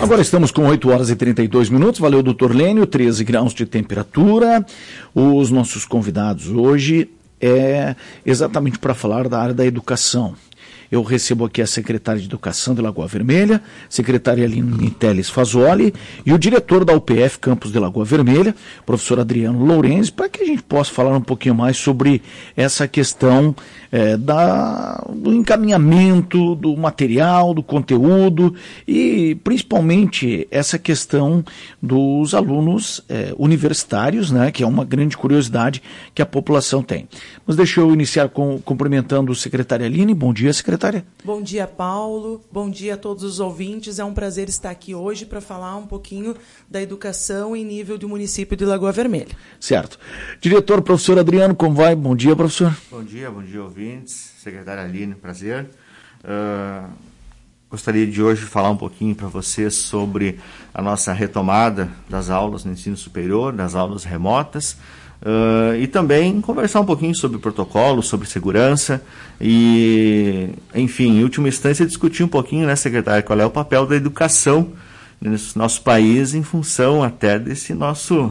Agora estamos com 8 horas e 32 minutos. Valeu, doutor Lênio, 13 graus de temperatura. Os nossos convidados hoje é exatamente para falar da área da educação. Eu recebo aqui a secretária de Educação de Lagoa Vermelha, secretária Aline Teles Fazoli, e o diretor da UPF Campus de Lagoa Vermelha, professor Adriano Lourenço, para que a gente possa falar um pouquinho mais sobre essa questão do encaminhamento do material, do conteúdo e principalmente essa questão dos alunos universitários, né, que é uma grande curiosidade que a população tem. Mas deixa eu iniciar cumprimentando o secretário Aline. Bom dia, secretária. Bom dia, Paulo. Bom dia a todos os ouvintes. É um prazer estar aqui hoje para falar um pouquinho da educação em nível do município de Lagoa Vermelha. Certo. Diretor, professor Adriano, como vai? Bom dia, professor. Bom dia, ouvintes. Secretária Aline, prazer. Gostaria de hoje falar um pouquinho para vocês sobre a nossa retomada das aulas no ensino superior, das aulas remotas, e também conversar um pouquinho sobre protocolo, sobre segurança e, enfim, em última instância, discutir um pouquinho, né, secretária, qual é o papel da educação nesse nosso país em função até desse nosso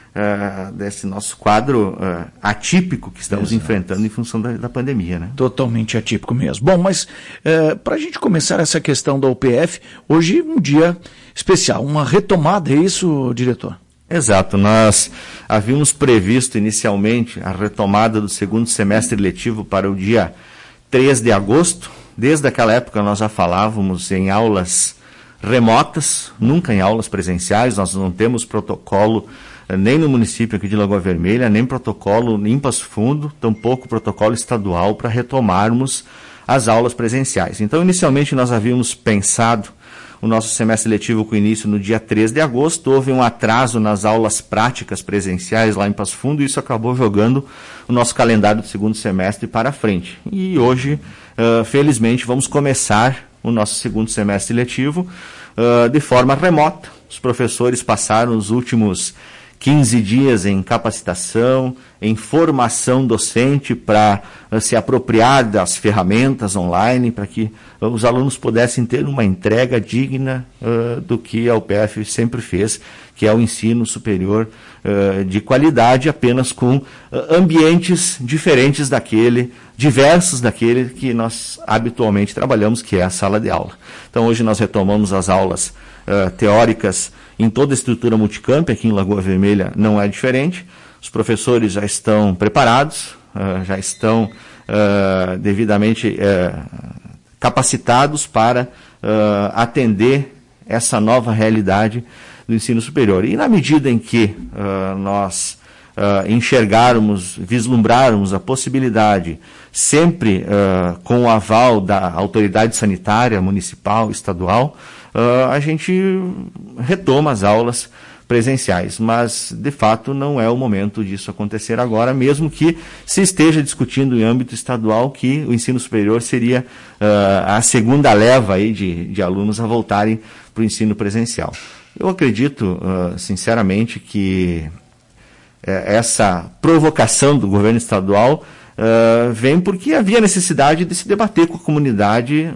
quadro atípico que estamos enfrentando em função da pandemia, né? Totalmente atípico mesmo. Bom, mas para a gente começar essa questão da UPF, hoje um dia especial, uma retomada, é isso, diretor? Exato, nós havíamos previsto inicialmente a retomada do segundo semestre letivo para o dia 3 de agosto. Desde aquela época nós já falávamos em aulas remotas, nunca em aulas presenciais. Nós não temos protocolo nem no município aqui de Lagoa Vermelha, nem protocolo em Passo Fundo, tampouco protocolo estadual para retomarmos as aulas presenciais. Então, inicialmente, nós havíamos pensado o nosso semestre letivo com início no dia 3 de agosto, houve um atraso nas aulas práticas presenciais lá em Passo Fundo, e isso acabou jogando o nosso calendário do segundo semestre para frente. E hoje, felizmente, vamos começar o nosso segundo semestre letivo de forma remota. Os professores passaram os últimos 15 dias em capacitação, em formação docente para se apropriar das ferramentas online, para que os alunos pudessem ter uma entrega digna do que a UPF sempre fez, que é o ensino superior de qualidade, apenas com ambientes diferentes diversos daquele que nós habitualmente trabalhamos, que é a sala de aula. Então hoje nós retomamos as aulas teóricas em toda a estrutura multicamp, aqui em Lagoa Vermelha não é diferente. Os professores já estão preparados, já estão devidamente capacitados para atender essa nova realidade do ensino superior. E na medida em que nós vislumbrarmos a possibilidade, sempre com o aval da autoridade sanitária municipal, estadual, a gente retoma as aulas presenciais, mas de fato não é o momento disso acontecer agora, mesmo que se esteja discutindo em âmbito estadual que o ensino superior seria a segunda leva aí de alunos a voltarem para o ensino presencial. Eu acredito, sinceramente, que essa provocação do governo estadual vem porque havia necessidade de se debater com a comunidade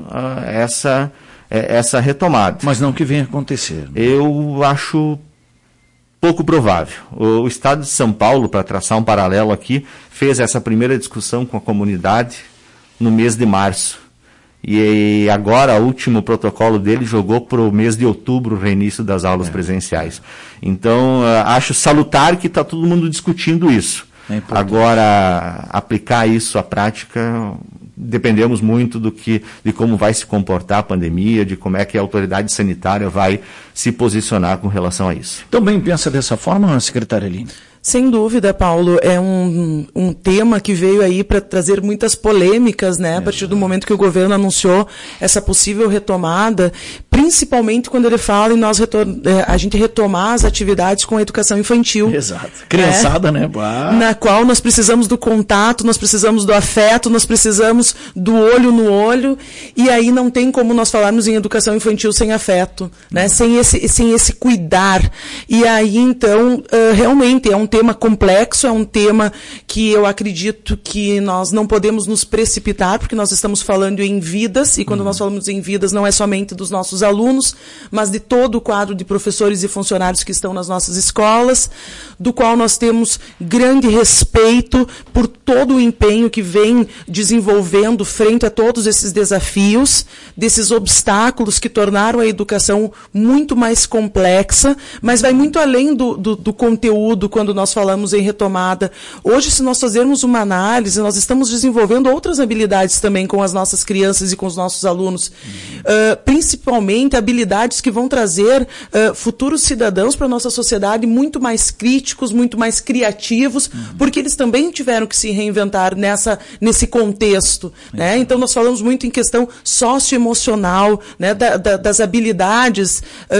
essa retomada. Mas não que venha acontecer. Eu acho pouco provável. O Estado de São Paulo, para traçar um paralelo aqui, fez essa primeira discussão com a comunidade no mês de março. E agora, o último protocolo dele jogou para o mês de outubro o reinício das aulas presenciais. Então, acho salutar que está todo mundo discutindo isso. Agora, aplicar isso à prática, dependemos muito de como vai se comportar a pandemia, de como é que a autoridade sanitária vai se posicionar com relação a isso. Também pensa dessa forma, secretária Aline? Sem dúvida, Paulo, é um tema que veio aí para trazer muitas polêmicas, né? A partir do momento que o governo anunciou essa possível retomada, principalmente quando ele fala em a gente retomar as atividades com a educação infantil. Exato. Criançada, né? Na qual nós precisamos do contato, nós precisamos do afeto, nós precisamos do olho no olho, e aí não tem como nós falarmos em educação infantil sem afeto, né? Sem esse cuidar. E aí, então, realmente é um tema complexo, é um tema que eu acredito que nós não podemos nos precipitar, porque nós estamos falando em vidas, e quando nós falamos em vidas não é somente dos nossos alunos, mas de todo o quadro de professores e funcionários que estão nas nossas escolas, do qual nós temos grande respeito por todo o empenho que vem desenvolvendo frente a todos esses desafios, desses obstáculos que tornaram a educação muito mais complexa, mas vai muito além do conteúdo quando nós falamos em retomada. Hoje, se nós fazermos uma análise, nós estamos desenvolvendo outras habilidades também com as nossas crianças e com os nossos alunos, principalmente habilidades que vão trazer futuros cidadãos para a nossa sociedade muito mais críticos, muito mais criativos, porque eles também tiveram que se reinventar nesse contexto, né? Então, nós falamos muito em questão socioemocional, né? Das habilidades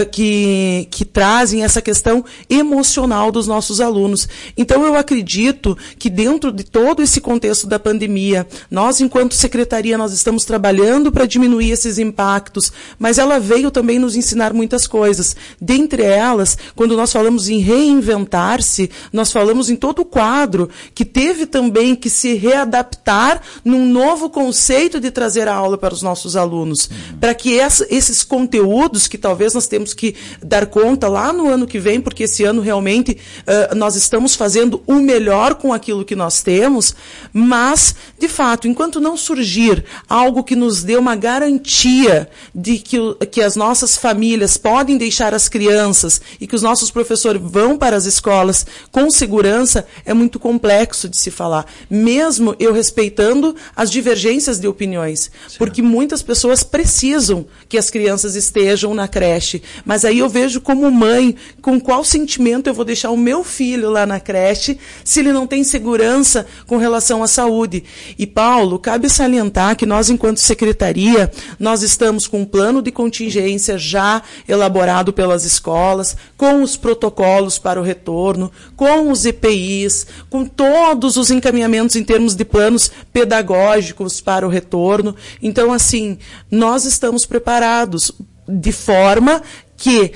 que trazem essa questão emocional dos nossos alunos. Então, eu acredito que dentro de todo esse contexto da pandemia, nós, enquanto secretaria, nós estamos trabalhando para diminuir esses impactos, mas ela veio também nos ensinar muitas coisas. Dentre elas, quando nós falamos em reinventar-se, nós falamos em todo o quadro que teve também que se readaptar num novo conceito de trazer a aula para os nossos alunos, para que esses conteúdos que talvez nós temos que dar conta lá no ano que vem, porque esse ano realmente nós estamos fazendo o melhor com aquilo que nós temos, mas, de fato, enquanto não surgir algo que nos dê uma garantia de que as nossas famílias podem deixar as crianças e que os nossos professores vão para as escolas com segurança, é muito complexo de se falar, mesmo eu respeitando as divergências de opiniões, porque muitas pessoas precisam que as crianças estejam na creche, mas aí eu vejo como mãe, com qual sentimento eu vou deixar o meu filho lá na creche se ele não tem segurança com relação à saúde. E, Paulo, cabe salientar que nós, enquanto secretaria, nós estamos com um plano de contingência já elaborado pelas escolas, com os protocolos para o retorno, com os EPIs, com todos os encaminhamentos em termos de planos pedagógicos para o retorno. Então, assim, nós estamos preparados de forma que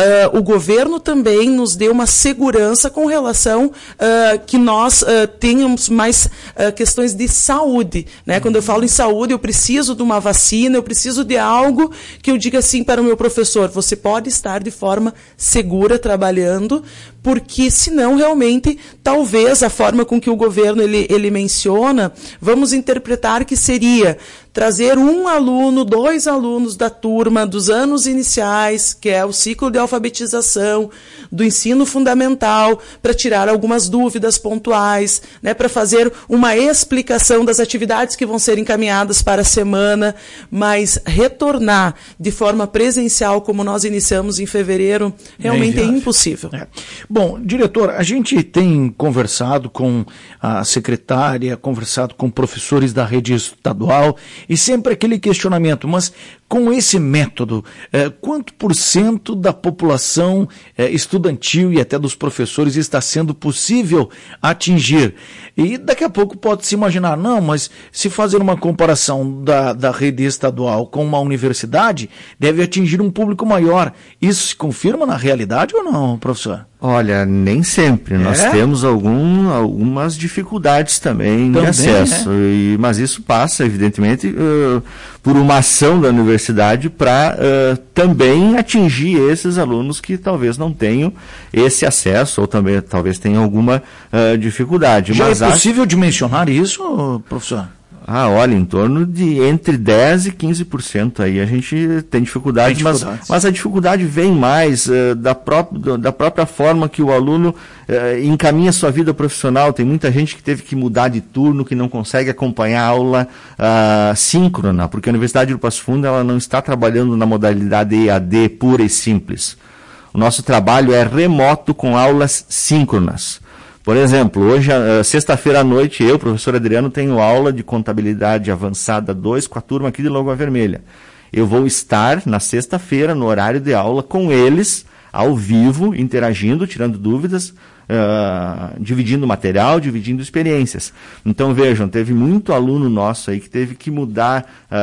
o governo também nos dê uma segurança com relação que nós tenhamos mais questões de saúde, né? Quando eu falo em saúde, eu preciso de uma vacina, eu preciso de algo que eu diga assim para o meu professor, você pode estar de forma segura trabalhando, porque senão realmente, talvez a forma com que o governo ele menciona, vamos interpretar que seria trazer um aluno, 2 alunos da turma dos anos iniciais, que é o ciclo de alfabetização, do ensino fundamental, para tirar algumas dúvidas pontuais, né, para fazer uma explicação das atividades que vão ser encaminhadas para a semana, mas retornar de forma presencial, como nós iniciamos em fevereiro, realmente é impossível. Bom, diretor, a gente tem conversado com a secretária, conversado com professores da rede estadual, e sempre aquele questionamento, mas com esse método, quanto % da população estudantil e até dos professores está sendo possível atingir? E daqui a pouco pode-se imaginar, não, mas se fazer uma comparação da rede estadual com uma universidade, deve atingir um público maior. Isso se confirma na realidade ou não, professor? Olha, nem sempre. Nós temos algumas dificuldades também de acesso. Mas isso passa, evidentemente, por uma ação da universidade para também atingir esses alunos que talvez não tenham esse acesso ou também talvez tenham alguma dificuldade. Mas é possível dimensionar isso, professor? Olha, em torno de entre 10% e 15% aí a gente tem dificuldade, mas a dificuldade vem mais da própria forma que o aluno encaminha sua vida profissional. Tem muita gente que teve que mudar de turno, que não consegue acompanhar a aula síncrona, porque a Universidade do Passo Fundo ela não está trabalhando na modalidade EAD pura e simples. O nosso trabalho é remoto com aulas síncronas. Por exemplo, hoje, sexta-feira à noite, eu, professor Adriano, tenho aula de contabilidade avançada 2 com a turma aqui de Lagoa Vermelha. Eu vou estar na sexta-feira, no horário de aula, com eles, ao vivo, interagindo, tirando dúvidas, dividindo material, dividindo experiências. Então, vejam, teve muito aluno nosso aí que teve que mudar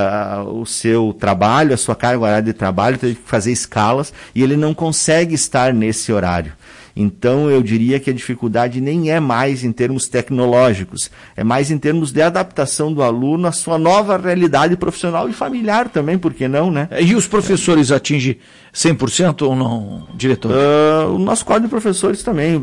o seu trabalho, a sua carga horária de trabalho, teve que fazer escalas, e ele não consegue estar nesse horário. Então, eu diria que a dificuldade nem é mais em termos tecnológicos, é mais em termos de adaptação do aluno à sua nova realidade profissional e familiar também, por que não, né? E os professores atingem 100% ou não, diretor? O nosso quadro de professores também,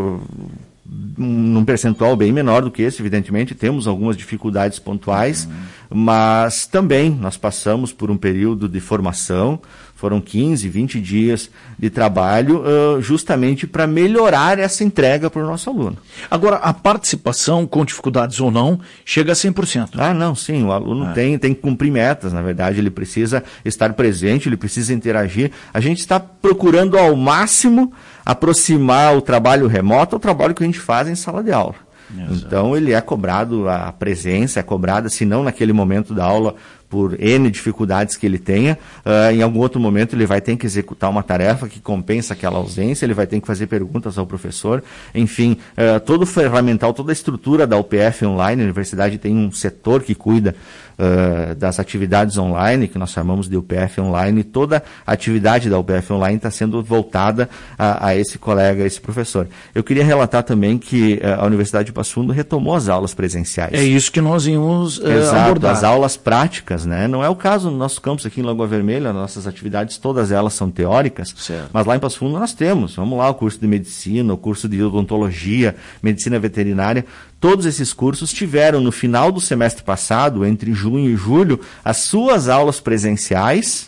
num percentual bem menor do que esse, evidentemente, temos algumas dificuldades pontuais, mas também nós passamos por um período de formação, foram 15, 20 dias de trabalho justamente para melhorar essa entrega para o nosso aluno. Agora, a participação, com dificuldades ou não, chega a 100%. Ah, não, sim, o aluno tem que cumprir metas, na verdade, ele precisa estar presente, ele precisa interagir. A gente está procurando ao máximo aproximar o trabalho remoto ao trabalho que a gente faz em sala de aula. Exato. Então, ele é cobrado, a presença é cobrada, se não naquele momento da aula, por N dificuldades que ele tenha, em algum outro momento ele vai ter que executar uma tarefa que compensa aquela ausência, ele vai ter que fazer perguntas ao professor, enfim, todo o ferramental, toda a estrutura da UPF online, a universidade tem um setor que cuida das atividades online, que nós chamamos de UPF online, e toda a atividade da UPF online está sendo voltada a esse colega, a esse professor. Eu queria relatar também que a Universidade de Passo Fundo retomou as aulas presenciais. É isso que nós íamos abordar. As aulas práticas, né? Não é o caso no nosso campus aqui em Lagoa Vermelha, nossas atividades, todas elas são teóricas, certo. Mas lá em Passo Fundo nós temos, vamos lá, o curso de medicina, o curso de odontologia, medicina veterinária, todos esses cursos tiveram no final do semestre passado, entre junho e julho, as suas aulas presenciais,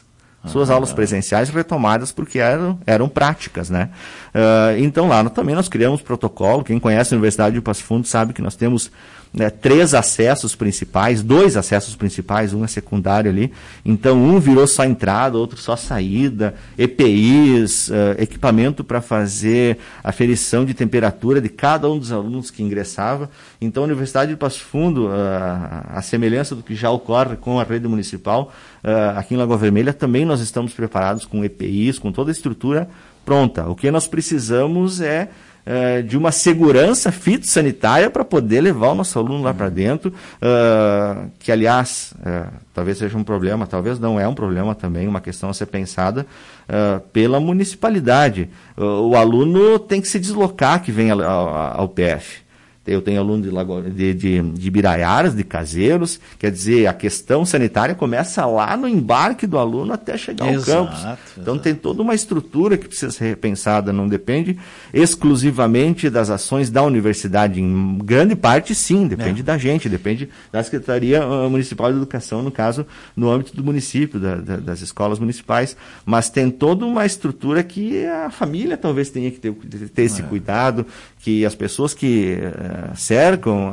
retomadas porque eram práticas, né? Então lá também nós criamos protocolo, quem conhece a Universidade de Passo Fundo sabe que nós temos 3 acessos principais, 2 acessos principais, um é secundário ali, então um virou só entrada, outro só saída, EPIs, equipamento para fazer aferição de temperatura de cada um dos alunos que ingressava. Então a Universidade de Passo Fundo, a semelhança do que já ocorre com a rede municipal, aqui em Lagoa Vermelha também nós estamos preparados com EPIs, com toda a estrutura pronta. O que nós precisamos é de uma segurança fitossanitária para poder levar o nosso aluno lá para dentro, que aliás, talvez seja um problema, talvez não é um problema também, uma questão a ser pensada pela municipalidade. O aluno tem que se deslocar que vem ao PF. Eu tenho aluno de Ibiraiaras, de Caseiros, quer dizer, a questão sanitária começa lá no embarque do aluno até chegar ao campus. Então tem toda uma estrutura que precisa ser repensada, não depende exclusivamente das ações da universidade, em grande parte sim, depende da gente, depende da Secretaria Municipal de Educação, no caso, no âmbito do município, das escolas municipais, mas tem toda uma estrutura que a família talvez tenha que ter esse cuidado, que as pessoas que cercam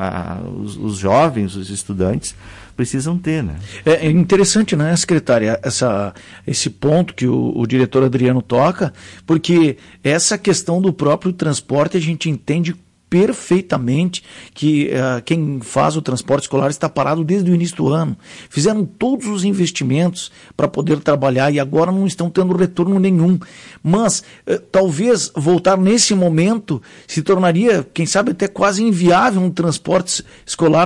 os jovens, os estudantes, precisam ter, né? É interessante, né, secretária, esse ponto que o diretor Adriano toca, porque essa questão do próprio transporte a gente entende perfeitamente que quem faz o transporte escolar está parado desde o início do ano. Fizeram todos os investimentos para poder trabalhar e agora não estão tendo retorno nenhum. Mas talvez voltar nesse momento se tornaria, quem sabe, até quase inviável um transporte escolar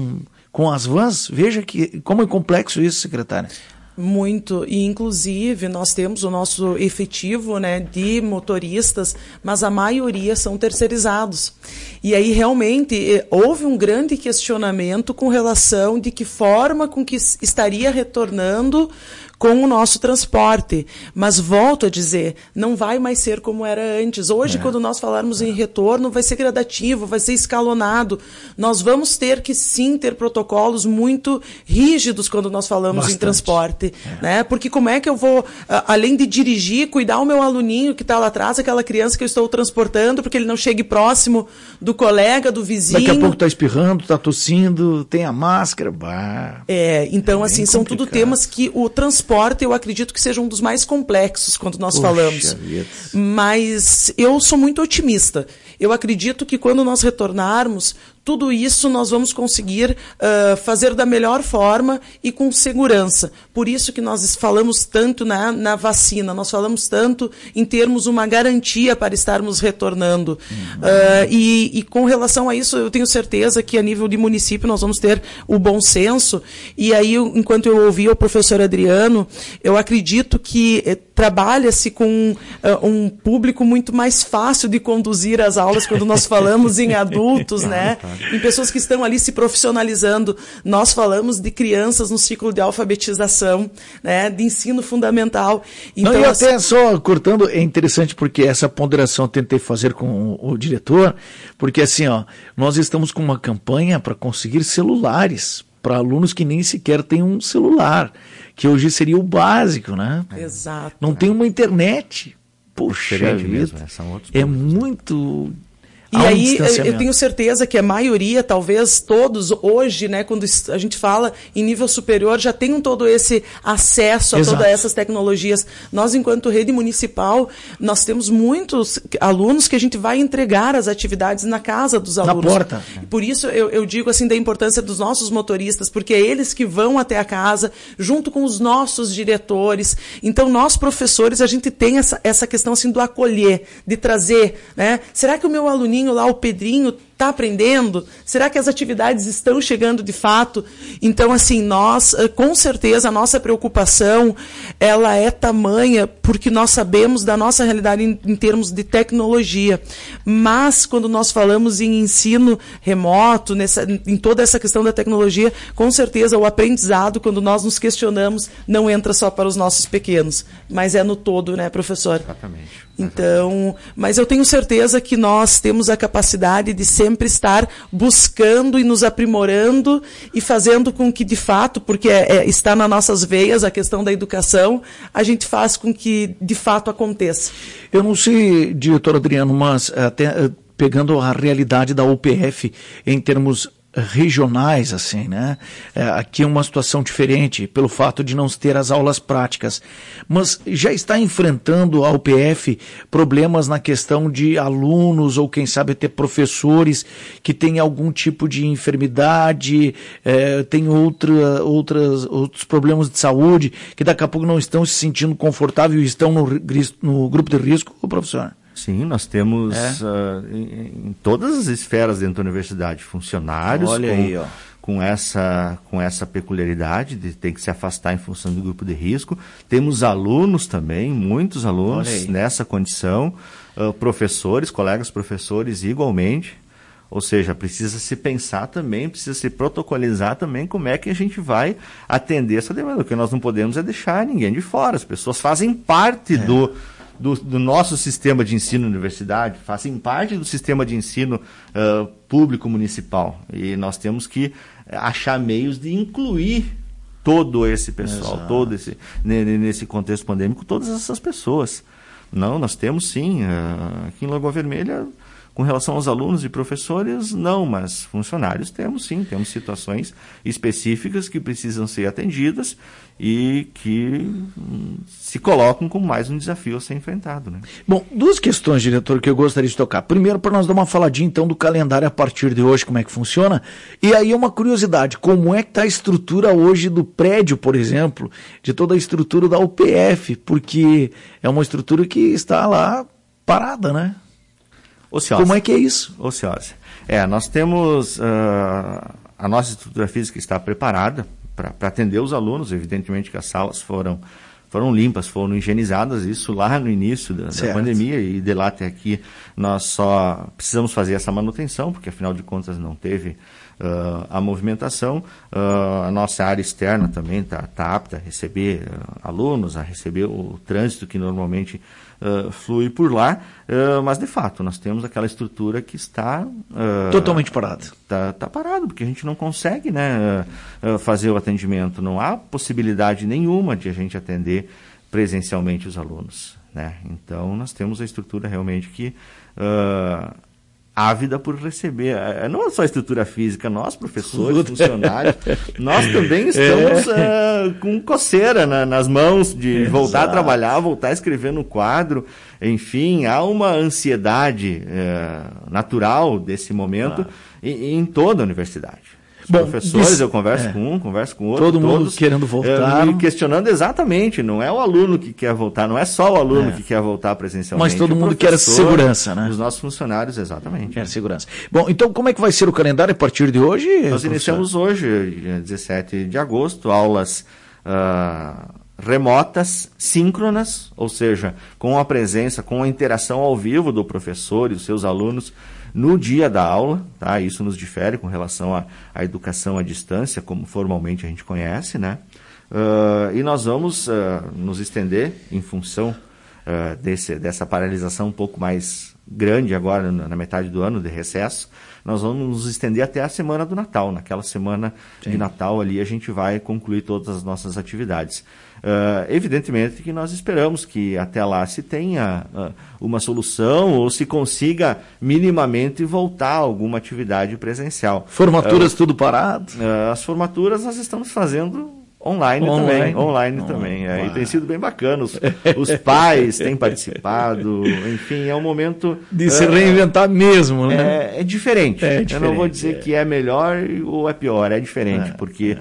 com as vans. Veja como é complexo isso, secretária. Muito, e inclusive nós temos o nosso efetivo, né, de motoristas, mas a maioria são terceirizados. E aí realmente houve um grande questionamento com relação de que forma com que estaria retornando com o nosso transporte. Mas volto a dizer, não vai mais ser como era antes. Hoje, quando nós falarmos em retorno, vai ser gradativo, vai ser escalonado. Nós vamos ter que, sim, ter protocolos muito rígidos quando nós falamos em transporte. Né? Porque como é que eu vou, além de dirigir, cuidar o meu aluninho que está lá atrás, aquela criança que eu estou transportando, porque ele não chegue próximo do colega, do vizinho. Daqui a pouco está espirrando, está tossindo, tem a máscara. Então, assim, são tudo temas que o transporte, eu acredito que seja um dos mais complexos quando nós falamos. Mas eu sou muito otimista. Eu acredito que quando nós retornarmos, tudo isso nós vamos conseguir fazer da melhor forma e com segurança. Por isso que nós falamos tanto na vacina, nós falamos tanto em termos uma garantia para estarmos retornando. E com relação a isso, eu tenho certeza que a nível de município nós vamos ter o bom senso. E aí, enquanto eu ouvi o professor Adriano, eu acredito que trabalha-se com um público muito mais fácil de conduzir as aulas quando nós falamos em adultos, né? Em pessoas que estão ali se profissionalizando. Nós falamos de crianças no ciclo de alfabetização, né? De ensino fundamental. Então, não, e até só cortando, é interessante porque essa ponderação eu tentei fazer com o diretor, porque assim, ó, nós estamos com uma campanha para conseguir celulares para alunos que nem sequer têm um celular, que hoje seria o básico, né? Exato. Não tem uma internet. Poxa vida, mesmo, né? São outros é muito... E aí, eu tenho certeza que a maioria, talvez todos, hoje, né, quando a gente fala em nível superior, já tenham todo esse acesso a todas essas tecnologias. Nós, enquanto rede municipal, nós temos muitos alunos que a gente vai entregar as atividades na casa dos alunos. Na porta. Por isso, eu digo assim da importância dos nossos motoristas, porque é eles que vão até a casa, junto com os nossos diretores. Então, nós, professores, a gente tem essa questão assim do acolher, de trazer, né? Será que o meu aluninho lá, o Pedrinho, está aprendendo? Será que as atividades estão chegando de fato? Então, assim, nós, com certeza, a nossa preocupação, ela é tamanha porque nós sabemos da nossa realidade em termos de tecnologia. Mas, quando nós falamos em ensino remoto, em toda essa questão da tecnologia, com certeza o aprendizado, quando nós nos questionamos, não entra só para os nossos pequenos, mas é no todo, né, professor? Exatamente. Então, mas eu tenho certeza que nós temos a capacidade de sempre estar buscando e nos aprimorando e fazendo com que, de fato, porque está nas nossas veias a questão da educação, a gente faz com que, de fato, aconteça. Eu não sei, diretor Adriano, mas até pegando a realidade da UPF em termos regionais, assim, né? Aqui é uma situação diferente pelo fato de não ter as aulas práticas, mas já está enfrentando a UPF problemas na questão de alunos ou quem sabe até professores que têm algum tipo de enfermidade, tem outros problemas de saúde que daqui a pouco não estão se sentindo confortáveis e estão no grupo de risco, professor? Sim, nós temos em todas as esferas dentro da universidade funcionários com essa peculiaridade de ter que se afastar em função do grupo de risco. Temos alunos também, muitos alunos nessa condição, professores, colegas professores igualmente. Ou seja, precisa se pensar também, precisa se protocolizar também como é que a gente vai atender essa demanda. O que nós não podemos é deixar ninguém de fora. As pessoas fazem parte do nosso sistema de ensino universidade, fazem parte do sistema de ensino público municipal. E nós temos que achar meios de incluir todo esse pessoal, nesse contexto pandêmico, todas essas pessoas. Não, nós temos sim, aqui em Lagoa Vermelha, com relação aos alunos e professores, não, mas funcionários temos sim, temos situações específicas que precisam ser atendidas e que se colocam como mais um desafio a ser enfrentado, né? Bom, duas questões, diretor, que eu gostaria de tocar. Primeiro, para nós dar uma faladinha, então, do calendário a partir de hoje, como é que funciona. E aí uma curiosidade, como é que está a estrutura hoje do prédio, por exemplo, de toda a estrutura da UPF, porque é uma estrutura que está lá parada, né? Ociosa. Como é que é isso? Ociosa. Nós temos a nossa estrutura física está preparada para atender os alunos. Evidentemente que as salas foram limpas, foram higienizadas, isso lá no início da pandemia, e de lá até aqui nós só precisamos fazer essa manutenção, porque afinal de contas não teve a movimentação. A nossa área externa também está apta a receber alunos, a receber o trânsito que normalmente flui por lá, mas de fato nós temos aquela estrutura que está totalmente parada. Está parado, porque a gente não consegue, né, fazer o atendimento, não há possibilidade nenhuma de a gente atender presencialmente os alunos, né? Então nós temos a estrutura realmente que ávida por receber, não só a estrutura física, nós professores, funcionários, nós também estamos com coceira nas mãos de voltar a trabalhar, voltar a escrever no quadro, enfim, há uma ansiedade natural desse momento em toda a universidade. Bom, professores, eu converso com um, converso com outro. Todo mundo querendo voltar. Me questionando exatamente, não é o aluno que quer voltar, não é só o aluno que quer voltar presencialmente. Mas todo mundo quer segurança, né? Os nossos funcionários, exatamente. Quer segurança. Bom, então como é que vai ser o calendário a partir de hoje? Nós iniciamos hoje, dia 17 de agosto, aulas remotas, síncronas, ou seja, com a presença, com a interação ao vivo do professor e os seus alunos no dia da aula, tá? Isso nos difere com relação à educação à distância, como formalmente a gente conhece, né? E nós vamos nos estender em função dessa paralisação um pouco mais grande agora na metade do ano de recesso. Nós vamos nos estender até a semana do Natal. Naquela semana de Natal ali a gente vai concluir todas as nossas atividades. Evidentemente que nós esperamos que até lá se tenha uma solução ou se consiga minimamente voltar a alguma atividade presencial. Formaturas tudo parado? As formaturas nós estamos fazendo online também. E tem sido bem bacana. Os pais têm participado, enfim, é um momento de se reinventar mesmo, né? É diferente. Eu não vou dizer que é melhor ou é pior, é diferente, porque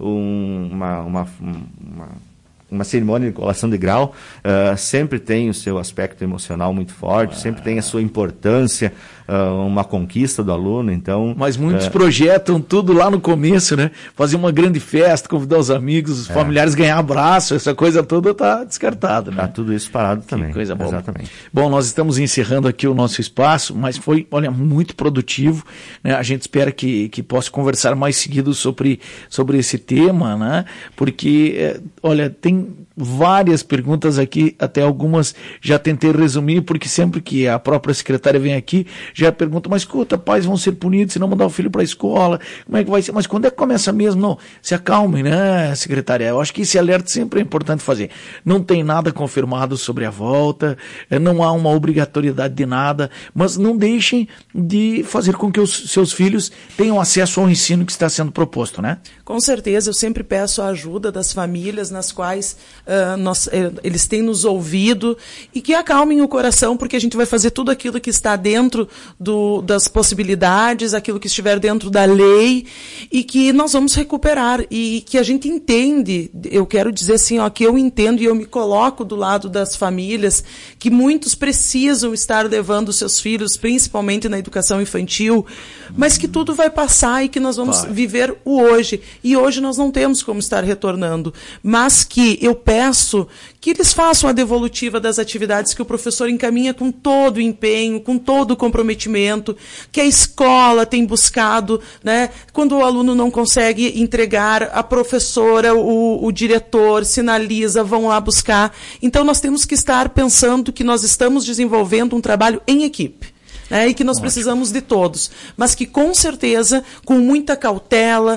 uma cerimônia de colação de grau sempre tem o seu aspecto emocional muito forte, sempre tem a sua importância, uma conquista do aluno, então... Mas muitos projetam tudo lá no começo, né? Fazer uma grande festa, convidar os amigos, os familiares, ganhar abraço, essa coisa toda está descartada, né? Está tudo isso parado também. Que coisa boa. Exatamente. Bom, nós estamos encerrando aqui o nosso espaço, mas foi, olha, muito produtivo, né? A gente espera que possa conversar mais seguido sobre esse tema, né? Porque, olha, tem várias perguntas aqui, até algumas já tentei resumir, porque sempre que a própria secretária vem aqui, já pergunta, mas escuta, pais vão ser punidos se não mandar o filho para a escola, como é que vai ser? Mas quando é que começa mesmo? Não, se acalmem, né, secretária? Eu acho que esse alerta sempre é importante fazer. Não tem nada confirmado sobre a volta, não há uma obrigatoriedade de nada, mas não deixem de fazer com que os seus filhos tenham acesso ao ensino que está sendo proposto, né? Com certeza, eu sempre peço a ajuda das famílias nas quais eles têm nos ouvido e que acalmem o coração, porque a gente vai fazer tudo aquilo que está dentro das possibilidades, aquilo que estiver dentro da lei, e que nós vamos recuperar, e que a gente entende, eu quero dizer assim, que eu entendo e eu me coloco do lado das famílias, que muitos precisam estar levando seus filhos, principalmente na educação infantil, mas que tudo vai passar e que nós vamos viver o hoje. E hoje nós não temos como estar retornando, mas que eu peço que eles façam a devolutiva das atividades que o professor encaminha com todo o empenho, com todo o comprometimento, que a escola tem buscado, né? Quando o aluno não consegue entregar, a professora, o diretor sinaliza, vão lá buscar. Então nós temos que estar pensando que nós estamos desenvolvendo um trabalho em equipe. E que nós precisamos de todos, mas que com certeza, com muita cautela,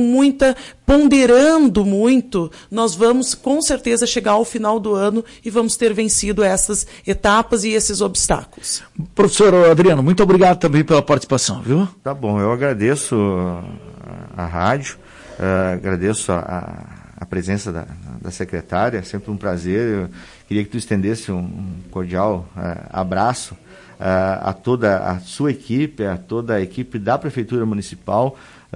ponderando muito, nós vamos com certeza chegar ao final do ano e vamos ter vencido essas etapas e esses obstáculos. Professor Adriano, muito obrigado também pela participação, viu? Tá bom, eu agradeço a rádio, agradeço a presença da secretária, é sempre um prazer. Eu queria que tu estendesse um cordial abraço a toda a sua equipe, a toda a equipe da Prefeitura Municipal,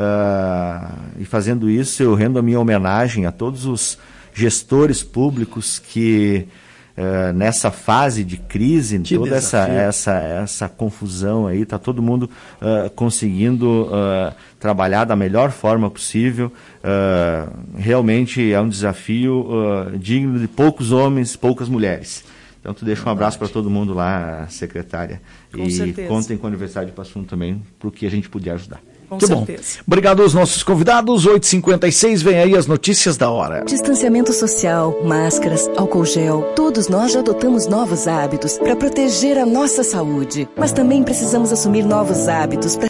e fazendo isso eu rendo a minha homenagem a todos os gestores públicos que nessa fase de crise, toda essa confusão aí, está todo mundo conseguindo trabalhar da melhor forma possível. Realmente é um desafio digno de poucos homens, poucas mulheres. Então, tu deixa um abraço para todo mundo lá, secretária. Com e certeza. Contem com a Universidade de Passo Fundo também, para o que a gente puder ajudar. Com que certeza. Bom. Obrigado aos nossos convidados. 8h56, vem aí as notícias da hora. Distanciamento social, máscaras, álcool gel. Todos nós já adotamos novos hábitos para proteger a nossa saúde. Mas também precisamos assumir novos hábitos para